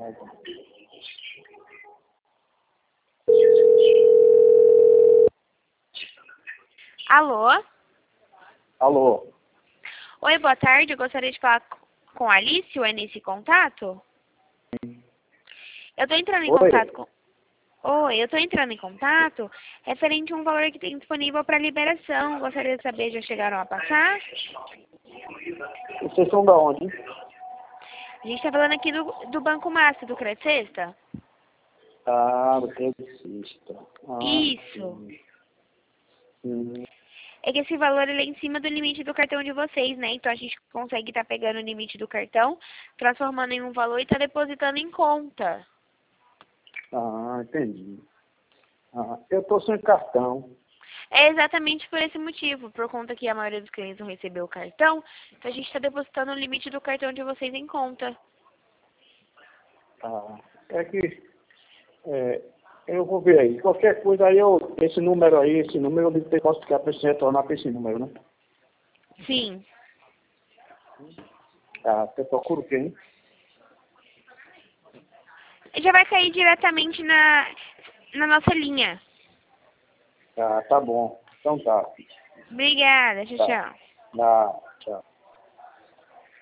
Alô? Alô? Oi, boa tarde. Eu gostaria de falar com a Alice, ou é nesse contato? Eu tô entrando em Oi? contato com... Oi, eu tô entrando em contato referente a um valor que tem disponível para liberação. Gostaria de saber, já chegaram a passar? Vocês são da onde? A gente tá falando aqui do Banco Master, do Crédito Sexta. Ah, do Credicista. Isso. Sim. É que esse valor ele é em cima do limite do cartão de vocês, né? Então a gente consegue estar pegando o limite do cartão, transformando em um valor e tá depositando em conta. Ah, entendi. Eu tô sem cartão. É exatamente por esse motivo, por conta que a maioria dos clientes não recebeu o cartão, então a gente está depositando o limite do cartão de vocês em conta. É que eu vou ver aí. Qualquer coisa aí, esse número eu posso ficar para você retornar para esse número, né? Sim. Você procura quem? Já vai cair diretamente na nossa linha. Tá bom. Então tá. Obrigada, tchau, Tá. tchau. Tá.